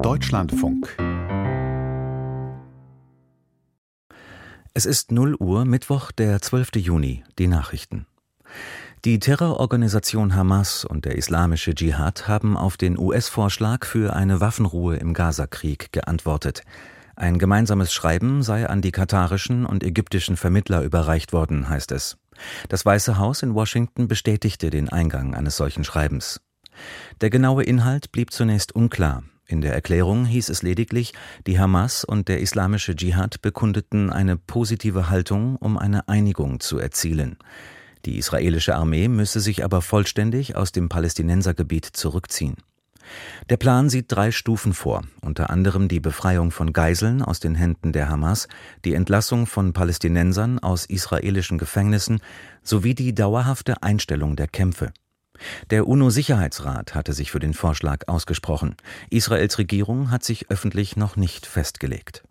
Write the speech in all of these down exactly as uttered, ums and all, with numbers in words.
Deutschlandfunk. Es ist null Uhr, Mittwoch, der zwölfte Juni, die Nachrichten. Die Terrororganisation Hamas und der islamische Dschihad haben auf den U S-Vorschlag für eine Waffenruhe im Gazakrieg geantwortet. Ein gemeinsames Schreiben sei an die katarischen und ägyptischen Vermittler überreicht worden, heißt es. Das Weiße Haus in Washington bestätigte den Eingang eines solchen Schreibens. Der genaue Inhalt blieb zunächst unklar. In der Erklärung hieß es lediglich, die Hamas und der islamische Dschihad bekundeten eine positive Haltung, um eine Einigung zu erzielen. Die israelische Armee müsse sich aber vollständig aus dem Palästinensergebiet zurückziehen. Der Plan sieht drei Stufen vor, unter anderem die Befreiung von Geiseln aus den Händen der Hamas, die Entlassung von Palästinensern aus israelischen Gefängnissen sowie die dauerhafte Einstellung der Kämpfe. Der UNO-Sicherheitsrat hatte sich für den Vorschlag ausgesprochen. Israels Regierung hat sich öffentlich noch nicht festgelegt.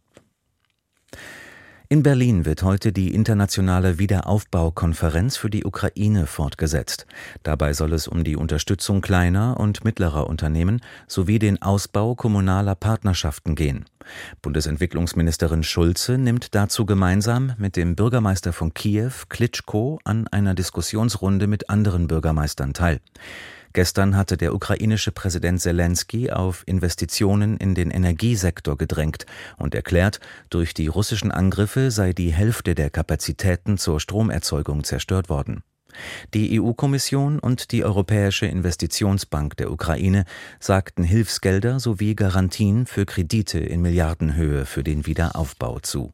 In Berlin wird heute die internationale Wiederaufbaukonferenz für die Ukraine fortgesetzt. Dabei soll es um die Unterstützung kleiner und mittlerer Unternehmen sowie den Ausbau kommunaler Partnerschaften gehen. Bundesentwicklungsministerin Schulze nimmt dazu gemeinsam mit dem Bürgermeister von Kiew, Klitschko, an einer Diskussionsrunde mit anderen Bürgermeistern teil. Gestern hatte der ukrainische Präsident Selenskyj auf Investitionen in den Energiesektor gedrängt und erklärt, durch die russischen Angriffe sei die Hälfte der Kapazitäten zur Stromerzeugung zerstört worden. Die E U-Kommission und die Europäische Investitionsbank der Ukraine sagten Hilfsgelder sowie Garantien für Kredite in Milliardenhöhe für den Wiederaufbau zu.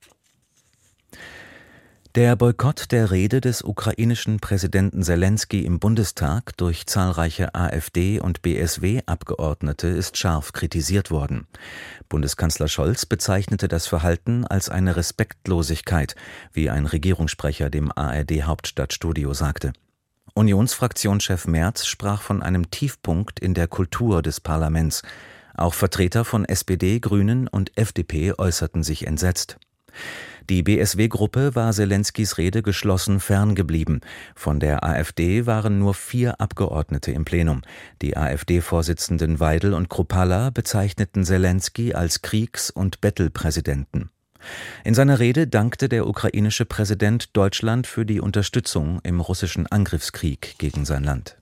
Der Boykott der Rede des ukrainischen Präsidenten Selenskyj im Bundestag durch zahlreiche AfD- und B S W-Abgeordnete ist scharf kritisiert worden. Bundeskanzler Scholz bezeichnete das Verhalten als eine Respektlosigkeit, wie ein Regierungssprecher dem A R D-Hauptstadtstudio sagte. Unionsfraktionschef Merz sprach von einem Tiefpunkt in der Kultur des Parlaments. Auch Vertreter von S P D, Grünen und F D P äußerten sich entsetzt. Die B S W-Gruppe war Selenskys Rede geschlossen ferngeblieben. Von der AfD waren nur vier Abgeordnete im Plenum. Die AfD-Vorsitzenden Weidel und Kruppalla bezeichneten Selenskyj als Kriegs- und Bettelpräsidenten. In seiner Rede dankte der ukrainische Präsident Deutschland für die Unterstützung im russischen Angriffskrieg gegen sein Land.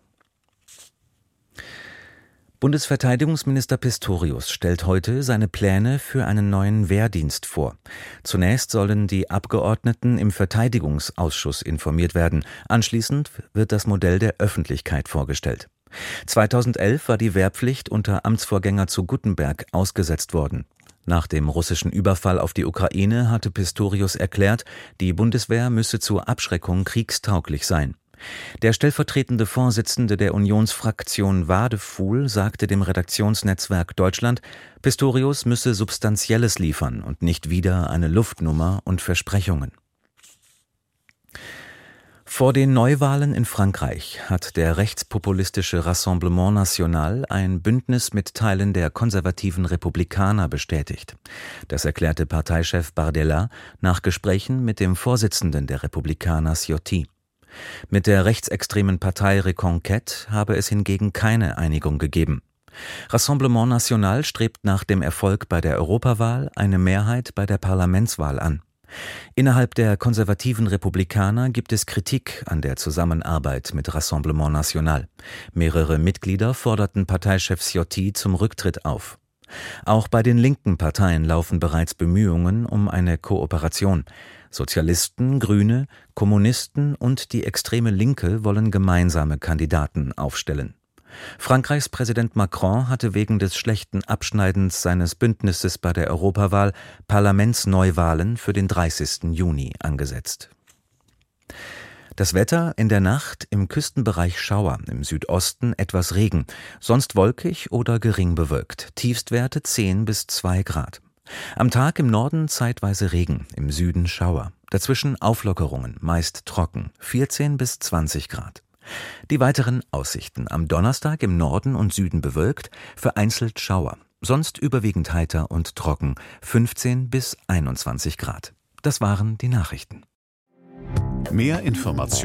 Bundesverteidigungsminister Pistorius stellt heute seine Pläne für einen neuen Wehrdienst vor. Zunächst sollen die Abgeordneten im Verteidigungsausschuss informiert werden. Anschließend wird das Modell der Öffentlichkeit vorgestellt. zweitausendelf war die Wehrpflicht unter Amtsvorgänger zu Guttenberg ausgesetzt worden. Nach dem russischen Überfall auf die Ukraine hatte Pistorius erklärt, die Bundeswehr müsse zur Abschreckung kriegstauglich sein. Der stellvertretende Vorsitzende der Unionsfraktion Wadefuhl sagte dem Redaktionsnetzwerk Deutschland, Pistorius müsse Substanzielles liefern und nicht wieder eine Luftnummer und Versprechungen. Vor den Neuwahlen in Frankreich hat der rechtspopulistische Rassemblement National ein Bündnis mit Teilen der konservativen Republikaner bestätigt. Das erklärte Parteichef Bardella nach Gesprächen mit dem Vorsitzenden der Republikaner Ciotti. Mit der rechtsextremen Partei Reconquête habe es hingegen keine Einigung gegeben. Rassemblement National strebt nach dem Erfolg bei der Europawahl eine Mehrheit bei der Parlamentswahl an. Innerhalb der konservativen Republikaner gibt es Kritik an der Zusammenarbeit mit Rassemblement National. Mehrere Mitglieder forderten Parteichef Ciotti zum Rücktritt auf. Auch bei den linken Parteien laufen bereits Bemühungen um eine Kooperation. Sozialisten, Grüne, Kommunisten und die extreme Linke wollen gemeinsame Kandidaten aufstellen. Frankreichs Präsident Macron hatte wegen des schlechten Abschneidens seines Bündnisses bei der Europawahl Parlamentsneuwahlen für den dreißigsten Juni angesetzt. Das Wetter: in der Nacht im Küstenbereich Schauer, im Südosten etwas Regen, sonst wolkig oder gering bewölkt, Tiefstwerte zehn bis zwei Grad. Am Tag im Norden zeitweise Regen, im Süden Schauer, dazwischen Auflockerungen, meist trocken, vierzehn bis zwanzig Grad. Die weiteren Aussichten: am Donnerstag im Norden und Süden bewölkt, vereinzelt Schauer, sonst überwiegend heiter und trocken, fünfzehn bis einundzwanzig Grad. Das waren die Nachrichten. Mehr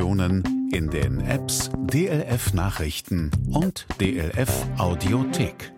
Informationen in den Apps D L F Nachrichten und D L F Audiothek.